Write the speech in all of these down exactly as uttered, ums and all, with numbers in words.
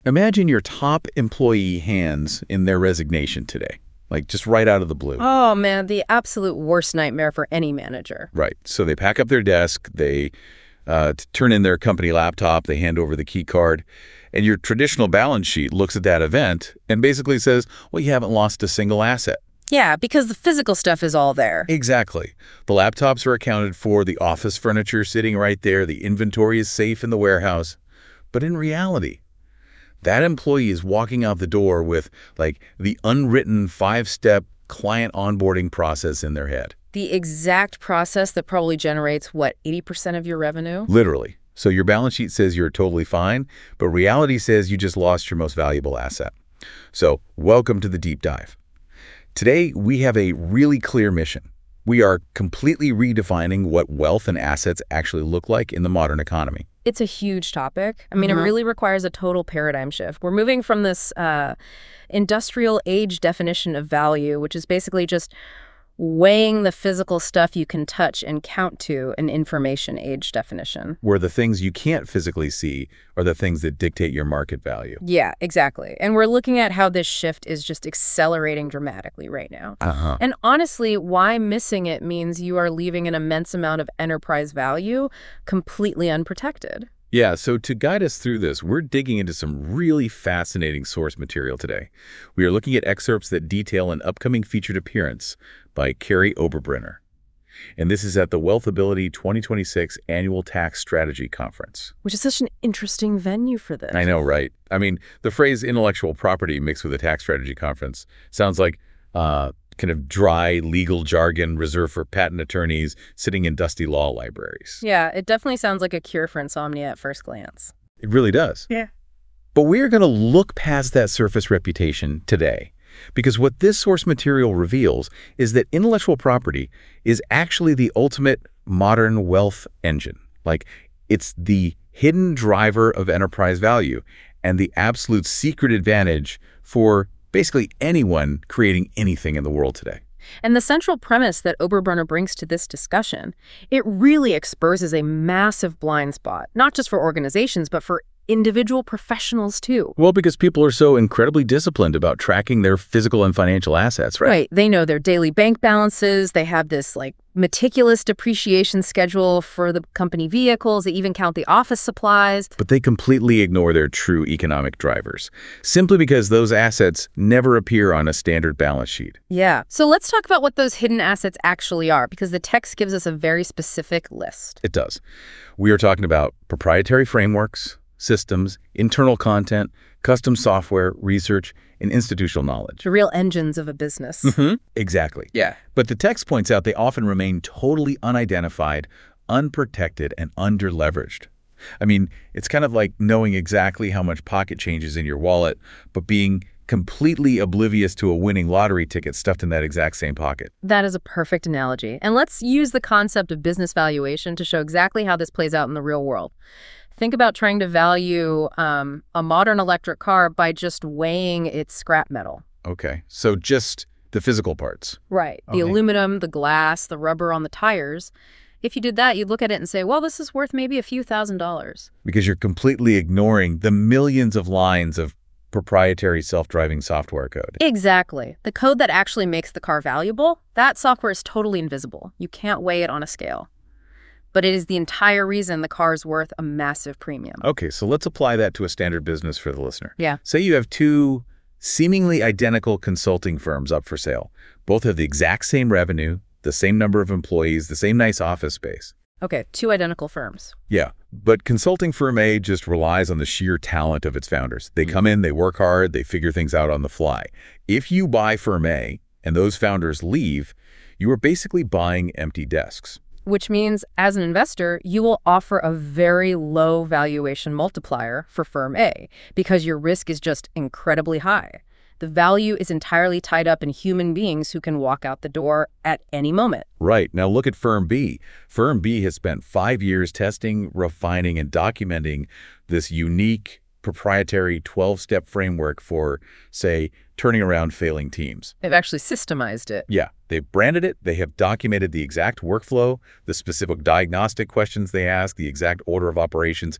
Imagine your top employee hands in their resignation today, like just right out of the blue. Oh, man, the absolute worst nightmare for any manager. Right. So they pack up their desk, they uh, t- turn in their company laptop, they hand over the key card, and your traditional balance sheet looks at that event and basically says, well, you haven't lost a single asset. Yeah, because the physical stuff is all there. Exactly. The laptops are accounted for, the office furniture sitting right there, the inventory is safe in the warehouse. But in reality, that employee is walking out the door with, like, the unwritten five-step client onboarding process in their head. The exact process that probably generates, what, eighty percent of your revenue? Literally. So your balance sheet says you're totally fine, but reality says you just lost your most valuable asset. So welcome to the deep dive. Today, we have a really clear mission. We are completely redefining what wealth and assets actually look like in the modern economy. It's a huge topic. I mean, Mhm. it really requires a total paradigm shift. We're moving from this uh, industrial age definition of value, which is basically just weighing the physical stuff you can touch and count, to an information age definition. Where the things you can't physically see are the things that dictate your market value. Yeah, exactly. And we're looking at how this shift is just accelerating dramatically right now. Uh-huh. And honestly, why missing it means you are leaving an immense amount of enterprise value completely unprotected. Yeah, so to guide us through this, we're digging into some really fascinating source material today. We are looking at excerpts that detail an upcoming featured appearance by Kari Oberbrenner. And this is at the Wealthability twenty twenty-six Annual Tax Strategy Conference. Which is such an interesting venue for this. I know, right? I mean, the phrase intellectual property mixed with a tax strategy conference sounds like uh, kind of dry legal jargon reserved for patent attorneys sitting in dusty law libraries. Yeah, it definitely sounds like a cure for insomnia at first glance. It really does. Yeah. But we're going to look past that surface reputation today, because what this source material reveals is that intellectual property is actually the ultimate modern wealth engine. Like, it's the hidden driver of enterprise value and the absolute secret advantage for basically anyone creating anything in the world today. And the central premise that Oberbrenner brings to this discussion, it really exposes a massive blind spot, not just for organizations, but for individual professionals too. Well, because people are so incredibly disciplined about tracking their physical and financial assets, right? Right. They know their daily bank balances. They have this like meticulous depreciation schedule for the company vehicles. They even count the office supplies. But they completely ignore their true economic drivers, simply because those assets never appear on a standard balance sheet. Yeah. So let's talk about what those hidden assets actually are, because the text gives us a very specific list. It does. We are talking about proprietary frameworks, systems, internal content, custom software, research, and institutional knowledge. The real engines of a business. Mm-hmm. Exactly. Yeah. But the text points out they often remain totally unidentified, unprotected, and underleveraged. I mean, it's kind of like knowing exactly how much pocket change is in your wallet, but being completely oblivious to a winning lottery ticket stuffed in that exact same pocket. That is a perfect analogy. And let's use the concept of business valuation to show exactly how this plays out in the real world. Think about trying to value um, a modern electric car by just weighing its scrap metal. Okay, so just the physical parts. Right. The Okay. aluminum, the glass, the rubber on the tires. If you did that, you'd look at it and say, well, this is worth maybe a few thousand dollars. Because you're completely ignoring the millions of lines of proprietary self-driving software code. Exactly. The code that actually makes the car valuable, that software is totally invisible. You can't weigh it on a scale. But it is the entire reason the car is worth a massive premium. Okay, so let's apply that to a standard business for the listener. Yeah. Say you have two seemingly identical consulting firms up for sale. Both have the exact same revenue, the same number of employees, the same nice office space. Okay, two identical firms. Yeah, but consulting firm A just relies on the sheer talent of its founders. They come in, they work hard, they figure things out on the fly. If you buy firm A and those founders leave, you are basically buying empty desks. Which means, as an investor, you will offer a very low valuation multiplier for firm A because your risk is just incredibly high. The value is entirely tied up in human beings who can walk out the door at any moment. Right. Now look at firm B. Firm B has spent five years testing, refining, and documenting this unique proprietary twelve-step framework for, say, turning around failing teams. They've actually systemized it. Yeah, they've branded it, they have documented the exact workflow, the specific diagnostic questions they ask, the exact order of operations,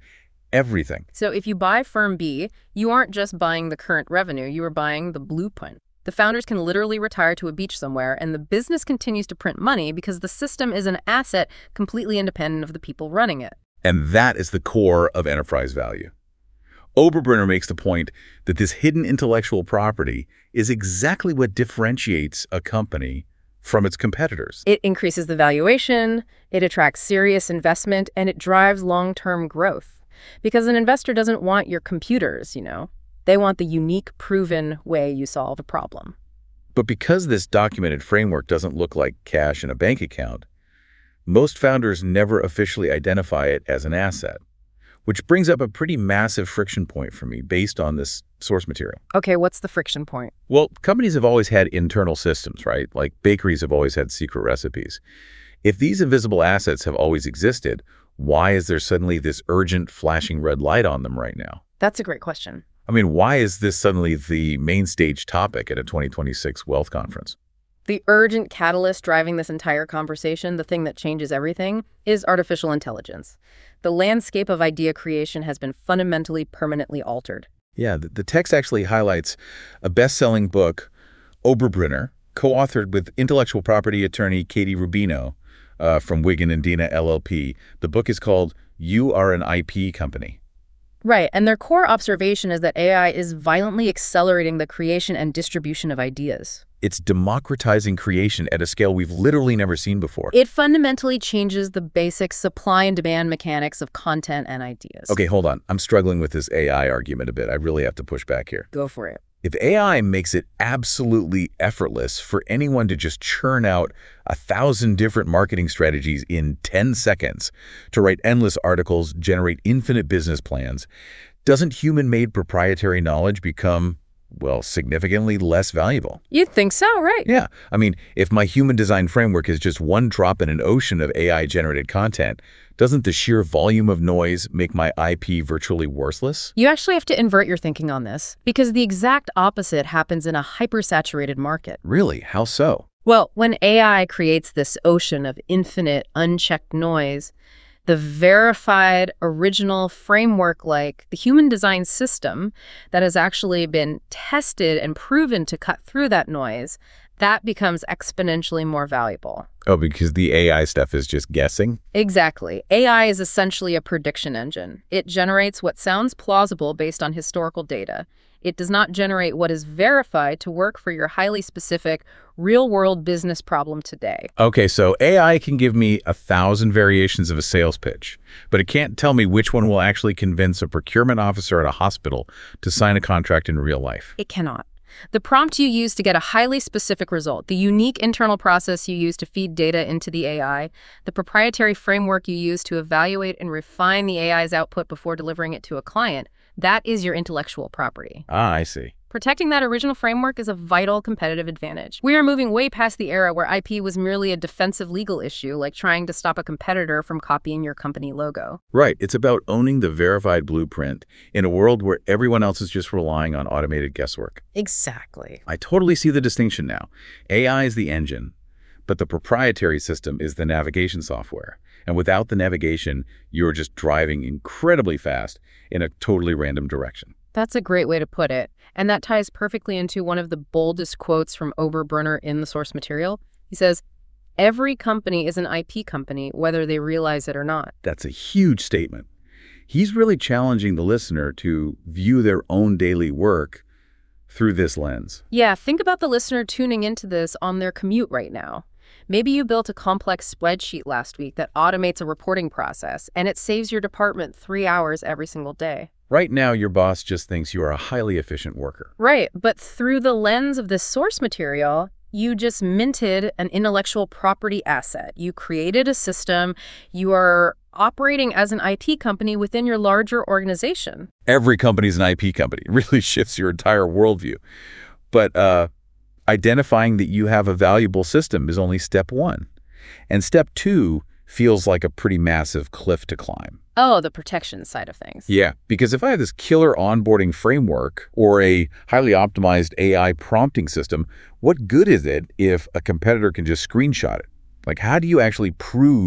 everything. So if you buy Firm B, you aren't just buying the current revenue, you are buying the blueprint. The founders can literally retire to a beach somewhere, and the business continues to print money because the system is an asset completely independent of the people running it. And that is the core of enterprise value. Oberbrunner makes the point that this hidden intellectual property is exactly what differentiates a company from its competitors. It increases the valuation, it attracts serious investment, and it drives long-term growth. Because an investor doesn't want your computers, you know. They want the unique, proven way you solve a problem. But because this documented framework doesn't look like cash in a bank account, most founders never officially identify it as an asset, which brings up a pretty massive friction point for me based on this source material. Okay, what's the friction point? Well, companies have always had internal systems, right? Like bakeries have always had secret recipes. If these invisible assets have always existed, why is there suddenly this urgent flashing red light on them right now? That's a great question. I mean, why is this suddenly the main stage topic at a twenty twenty-six Wealth Conference? The urgent catalyst driving this entire conversation, the thing that changes everything, is artificial intelligence. The landscape of idea creation has been fundamentally, permanently altered. Yeah, the, the text actually highlights a best-selling book, Oberbrunner, co-authored with intellectual property attorney Katie Rubino uh, from Wiggin and Dina L L P. The book is called You Are an I P Company. Right, and their core observation is that A I is violently accelerating the creation and distribution of ideas. It's democratizing creation at a scale we've literally never seen before. It fundamentally changes the basic supply and demand mechanics of content and ideas. Okay, hold on. I'm struggling with this A I argument a bit. I really have to push back here. Go for it. If A I makes it absolutely effortless for anyone to just churn out a thousand different marketing strategies in ten seconds, to write endless articles, generate infinite business plans, doesn't human-made proprietary knowledge become, well, significantly less valuable? You'd think so, right? Yeah. I mean, if my human design framework is just one drop in an ocean of A I-generated content, doesn't the sheer volume of noise make my I P virtually worthless? You actually have to invert your thinking on this, because the exact opposite happens in a hypersaturated market. Really? How so? Well, when A I creates this ocean of infinite, unchecked noise, the verified, original framework like the human design system that has actually been tested and proven to cut through that noise, that becomes exponentially more valuable. Oh, because the A I stuff is just guessing? Exactly. A I is essentially a prediction engine. It generates what sounds plausible based on historical data. It does not generate what is verified to work for your highly specific, real-world business problem today. Okay, so A I can give me a thousand variations of a sales pitch, but it can't tell me which one will actually convince a procurement officer at a hospital to sign a contract in real life. It cannot. The prompt you use to get a highly specific result, the unique internal process you use to feed data into the A I, the proprietary framework you use to evaluate and refine the A I's output before delivering it to a client, that is your intellectual property. Ah, I see. Protecting that original framework is a vital competitive advantage. We are moving way past the era where I P was merely a defensive legal issue, like trying to stop a competitor from copying your company logo. Right. It's about owning the verified blueprint in a world where everyone else is just relying on automated guesswork. Exactly. I totally see the distinction now. A I is the engine, but the proprietary system is the navigation software. And without the navigation, you're just driving incredibly fast in a totally random direction. That's a great way to put it. And that ties perfectly into one of the boldest quotes from Oberbrunner in the source material. He says, "Every company is an I P company, whether they realize it or not." That's a huge statement. He's really challenging the listener to view their own daily work through this lens. Yeah, think about the listener tuning into this on their commute right now. Maybe you built a complex spreadsheet last week that automates a reporting process, and it saves your department three hours every single day. Right now, your boss just thinks you are a highly efficient worker. Right, but through the lens of this source material, you just minted an intellectual property asset. You created a system. You are operating as an I P company within your larger organization. Every company's an I P company. It really shifts your entire worldview. But uh, identifying that you have a valuable system is only step one. And step two feels like a pretty massive cliff to climb. Oh, the protection side of things. Yeah, because if I have this killer onboarding framework or a highly optimized A I prompting system, what good is it if a competitor can just screenshot it? Like, how do you actually prove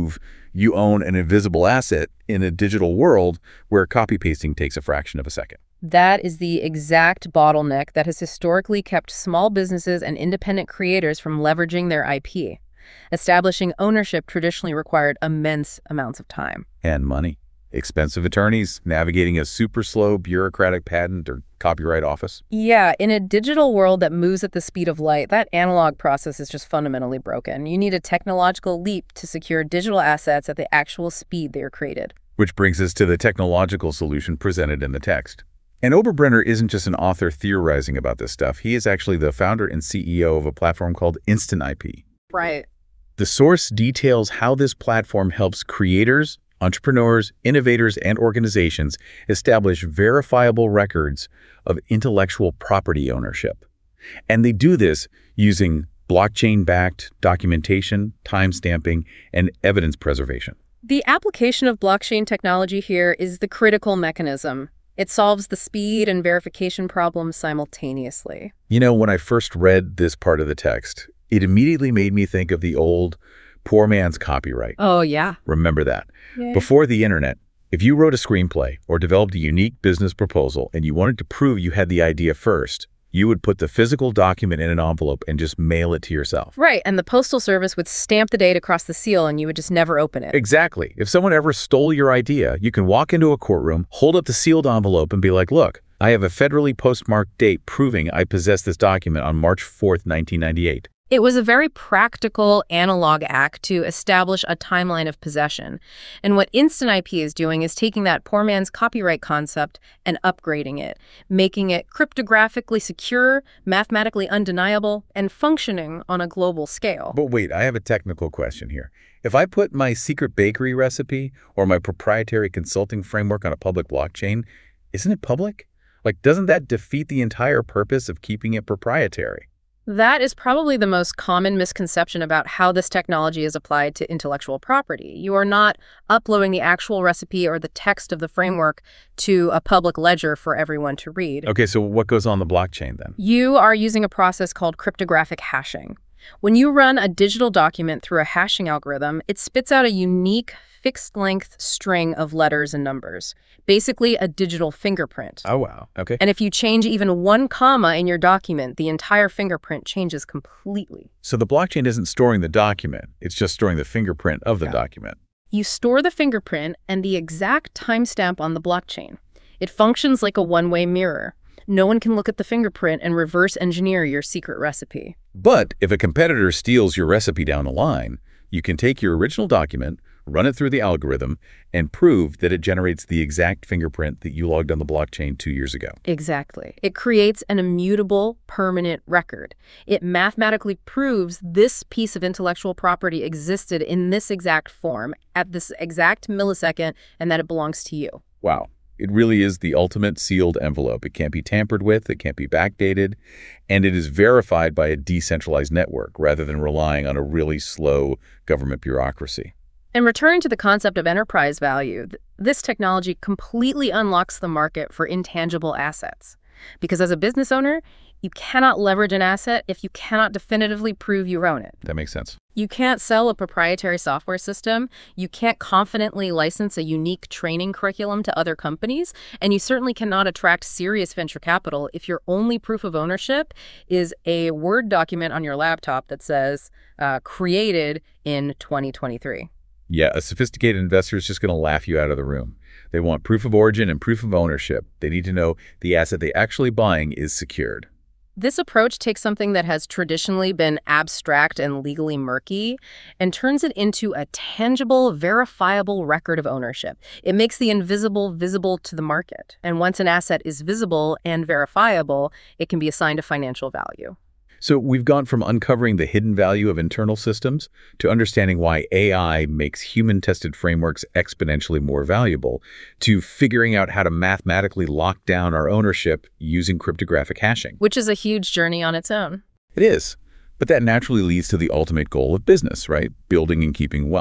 You own an invisible asset in a digital world where copy-pasting takes a fraction of a second. That is the exact bottleneck that has historically kept small businesses and independent creators from leveraging their I P. Establishing ownership traditionally required immense amounts of time. And money. Expensive attorneys navigating a super slow bureaucratic patent or copyright office. Yeah, in a digital world that moves at the speed of light, that analog process is just fundamentally broken. You need a technological leap to secure digital assets at the actual speed they are created. Which brings us to the technological solution presented in the text. And Oberbrenner isn't just an author theorizing about this stuff. He is actually the founder and C E O of a platform called Instant I P. Right. The source details how this platform helps creators, entrepreneurs, innovators, and organizations establish verifiable records of intellectual property ownership. And they do this using blockchain-backed documentation, timestamping, and evidence preservation. The application of blockchain technology here is the critical mechanism. It solves the speed and verification problems simultaneously. You know, when I first read this part of the text, it immediately made me think of the old poor man's copyright. Oh, yeah. Remember that. Yeah. Before the internet, if you wrote a screenplay or developed a unique business proposal and you wanted to prove you had the idea first, you would put the physical document in an envelope and just mail it to yourself. Right, and the Postal Service would stamp the date across the seal and you would just never open it. Exactly. If someone ever stole your idea, you can walk into a courtroom, hold up the sealed envelope and be like, look, I have a federally postmarked date proving I possess this document on March fourth, nineteen ninety-eight. It was a very practical analog act to establish a timeline of possession. And what Instant I P is doing is taking that poor man's copyright concept and upgrading it, making it cryptographically secure, mathematically undeniable, and functioning on a global scale. But wait, I have a technical question here. If I put my secret bakery recipe or my proprietary consulting framework on a public blockchain, isn't it public? Like, doesn't that defeat the entire purpose of keeping it proprietary? That is probably the most common misconception about how this technology is applied to intellectual property. You are not uploading the actual recipe or the text of the framework to a public ledger for everyone to read. Okay, so what goes on the blockchain then? You are using a process called cryptographic hashing. When you run a digital document through a hashing algorithm, it spits out a unique fixed-length string of letters and numbers, basically a digital fingerprint. Oh, wow. Okay. And if you change even one comma in your document, the entire fingerprint changes completely. So the blockchain isn't storing the document. It's just storing the fingerprint of the Yeah. document. You store the fingerprint and the exact timestamp on the blockchain. It functions like a one-way mirror. No one can look at the fingerprint and reverse engineer your secret recipe. But if a competitor steals your recipe down the line, you can take your original document, run it through the algorithm, and prove that it generates the exact fingerprint that you logged on the blockchain two years ago. Exactly. It creates an immutable, permanent record. It mathematically proves this piece of intellectual property existed in this exact form at this exact millisecond and that it belongs to you. Wow. It really is the ultimate sealed envelope. It can't be tampered with, it can't be backdated, and it is verified by a decentralized network rather than relying on a really slow government bureaucracy. And returning to the concept of enterprise value, th- this technology completely unlocks the market for intangible assets. Because as a business owner, you cannot leverage an asset if you cannot definitively prove you own it. That makes sense. You can't sell a proprietary software system, you can't confidently license a unique training curriculum to other companies, and you certainly cannot attract serious venture capital if your only proof of ownership is a Word document on your laptop that says, uh, created in twenty twenty-three. Yeah, a sophisticated investor is just going to laugh you out of the room. They want proof of origin and proof of ownership. They need to know the asset they actually buying is secured. This approach takes something that has traditionally been abstract and legally murky and turns it into a tangible, verifiable record of ownership. It makes the invisible visible to the market. And once an asset is visible and verifiable, it can be assigned a financial value. So we've gone from uncovering the hidden value of internal systems to understanding why A I makes human-tested frameworks exponentially more valuable, to figuring out how to mathematically lock down our ownership using cryptographic hashing. Which is a huge journey on its own. It is. But that naturally leads to the ultimate goal of business, right? Building and keeping wealth.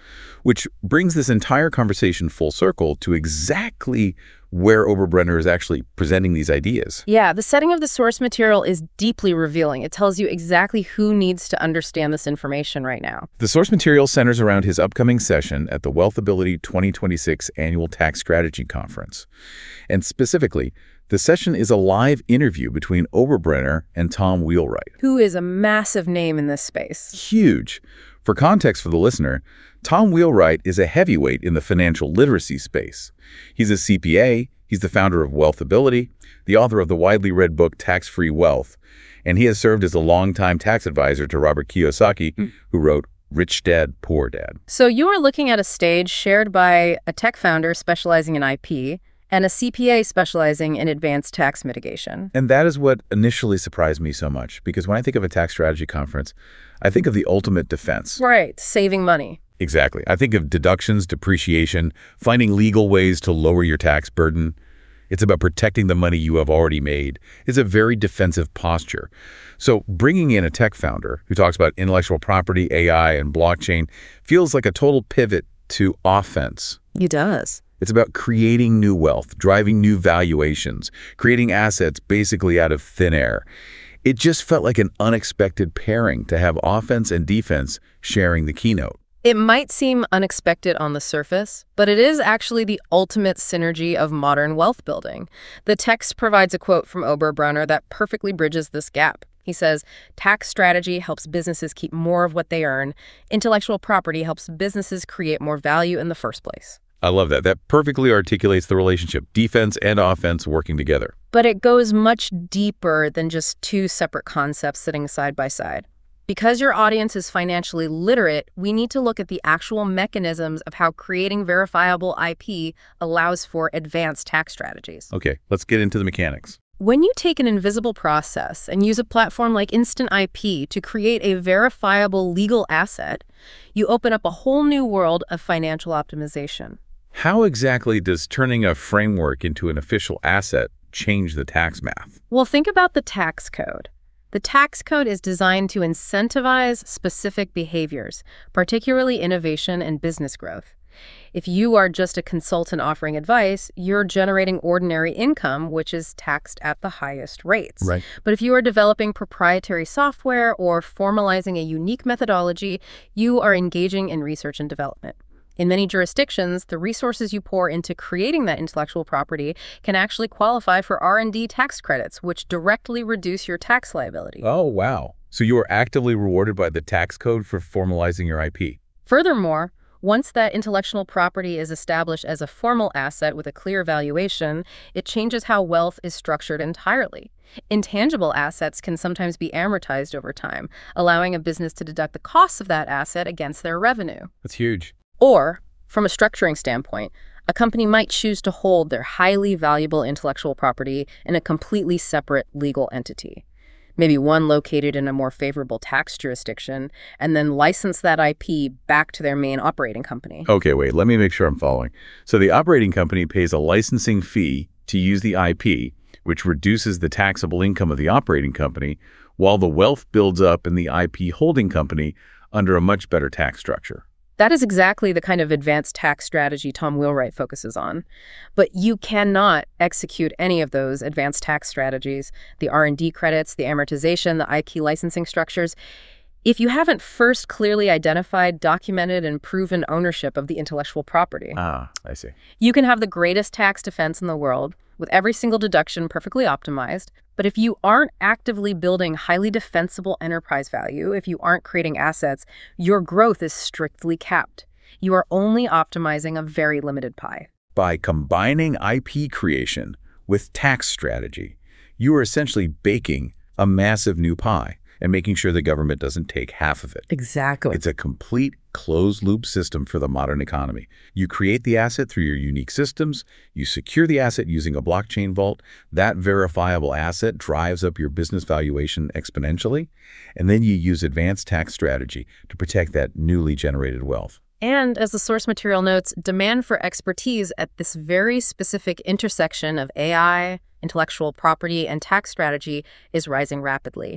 which brings this entire conversation full circle to exactly where Oberbrenner is actually presenting these ideas. Yeah, the setting of the source material is deeply revealing. It tells you exactly who needs to understand this information right now. The source material centers around his upcoming session at the Wealthability twenty twenty-six Annual Tax Strategy Conference. And specifically, the session is a live interview between Oberbrenner and Tom Wheelwright, who is a massive name in this space. Huge. For context for the listener, Tom Wheelwright is a heavyweight in the financial literacy space. He's a C P A, he's the founder of Wealthability, the author of the widely read book Tax-Free Wealth, and he has served as a longtime tax advisor to Robert Kiyosaki, mm. who wrote Rich Dad, Poor Dad. So you are looking at a stage shared by a tech founder specializing in I P and a C P A specializing in advanced tax mitigation. And that is what initially surprised me so much, because when I think of a tax strategy conference, I think of the ultimate defense. Right, saving money. Exactly. I think of deductions, depreciation, finding legal ways to lower your tax burden. It's about protecting the money you have already made. It's a very defensive posture. So bringing in a tech founder who talks about intellectual property, A I, and blockchain feels like a total pivot to offense. It does. It's about creating new wealth, driving new valuations, creating assets basically out of thin air. It just felt like an unexpected pairing to have offense and defense sharing the keynote. It might seem unexpected on the surface, but it is actually the ultimate synergy of modern wealth building. The text provides a quote from Oberbrenner that perfectly bridges this gap. He says, tax strategy helps businesses keep more of what they earn. Intellectual property helps businesses create more value in the first place. I love that. That perfectly articulates the relationship, defense and offense working together. But it goes much deeper than just two separate concepts sitting side by side. Because your audience is financially literate, we need to look at the actual mechanisms of how creating verifiable I P allows for advanced tax strategies. Okay, let's get into the mechanics. When you take an invisible process and use a platform like Instant I P to create a verifiable legal asset, you open up a whole new world of financial optimization. How exactly does turning a framework into an official asset change the tax math? Well, think about the tax code. The tax code is designed to incentivize specific behaviors, particularly innovation and business growth. If you are just a consultant offering advice, you're generating ordinary income, which is taxed at the highest rates. Right. But if you are developing proprietary software or formalizing a unique methodology, you are engaging in research and development. In many jurisdictions, the resources you pour into creating that intellectual property can actually qualify for R and D tax credits, which directly reduce your tax liability. Oh, wow. So you are actively rewarded by the tax code for formalizing your I P. Furthermore, once that intellectual property is established as a formal asset with a clear valuation, it changes how wealth is structured entirely. Intangible assets can sometimes be amortized over time, allowing a business to deduct the costs of that asset against their revenue. That's huge. Or, from a structuring standpoint, a company might choose to hold their highly valuable intellectual property in a completely separate legal entity. Maybe one located in a more favorable tax jurisdiction, and then license that I P back to their main operating company. Okay, wait, let me make sure I'm following. So the operating company pays a licensing fee to use the I P, which reduces the taxable income of the operating company, while the wealth builds up in the I P holding company under a much better tax structure. That is exactly the kind of advanced tax strategy Tom Wheelwright focuses on. But you cannot execute any of those advanced tax strategies, the R and D credits, the amortization, the I P licensing structures, if you haven't first clearly identified, documented, and proven ownership of the intellectual property. Ah, I see. You can have the greatest tax defense in the world, with every single deduction perfectly optimized, but if you aren't actively building highly defensible enterprise value, if you aren't creating assets, your growth is strictly capped. You are only optimizing a very limited pie. By combining I P creation with tax strategy, you are essentially baking a massive new pie and making sure the government doesn't take half of it. Exactly. It's a complete closed-loop system for the modern economy. You create the asset through your unique systems, you secure the asset using a blockchain vault, that verifiable asset drives up your business valuation exponentially, and then you use advanced tax strategy to protect that newly generated wealth. And as the source material notes, demand for expertise at this very specific intersection of A I, intellectual property, and tax strategy is rising rapidly.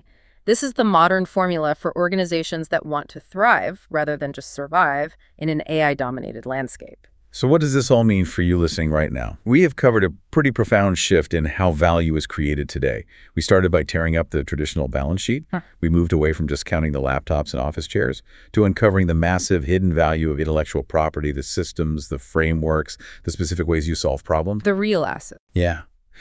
This is the modern formula for organizations that want to thrive rather than just survive in an A I-dominated landscape. So what does this all mean for you listening right now? We have covered a pretty profound shift in how value is created today. We started by tearing up the traditional balance sheet. Huh. We moved away from just counting the laptops and office chairs to uncovering the massive hidden value of intellectual property, the systems, the frameworks, the specific ways you solve problems. The real asset. Yeah.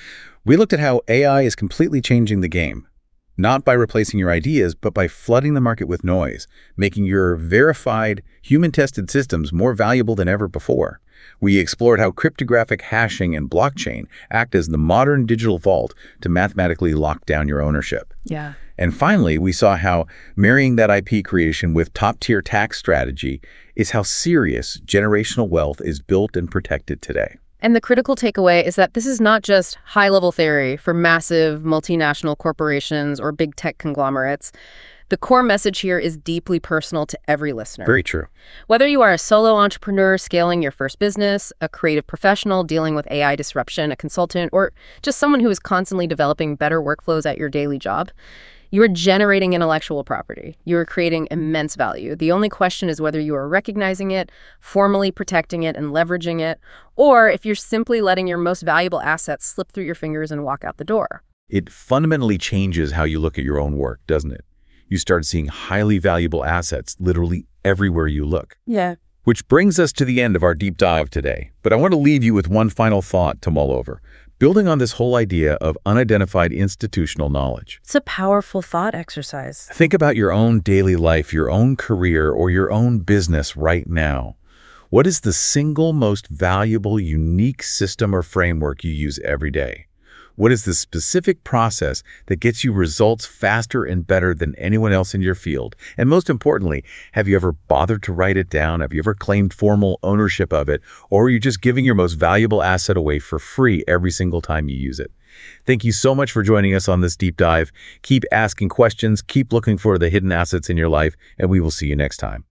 We looked at how A I is completely changing the game. Not by replacing your ideas, but by flooding the market with noise, making your verified, human-tested systems more valuable than ever before. We explored how cryptographic hashing and blockchain act as the modern digital vault to mathematically lock down your ownership. Yeah. And finally, we saw how marrying that I P creation with top-tier tax strategy is how serious generational wealth is built and protected today. And the critical takeaway is that this is not just high-level theory for massive multinational corporations or big tech conglomerates. The core message here is deeply personal to every listener. Very true. Whether you are a solo entrepreneur scaling your first business, a creative professional dealing with A I disruption, a consultant, or just someone who is constantly developing better workflows at your daily job, you are generating intellectual property. You are creating immense value. The only question is whether you are recognizing it, formally protecting it, and leveraging it, or if you're simply letting your most valuable assets slip through your fingers and walk out the door. It fundamentally changes how you look at your own work, doesn't it? You start seeing highly valuable assets literally everywhere you look. Yeah. Which brings us to the end of our deep dive today. But I want to leave you with one final thought to mull over. Building on this whole idea of unidentified institutional knowledge. It's a powerful thought exercise. Think about your own daily life, your own career, or your own business right now. What is the single most valuable, unique system or framework you use every day? What is the specific process that gets you results faster and better than anyone else in your field? And most importantly, have you ever bothered to write it down? Have you ever claimed formal ownership of it? Or are you just giving your most valuable asset away for free every single time you use it? Thank you so much for joining us on this deep dive. Keep asking questions, keep looking for the hidden assets in your life, and we will see you next time.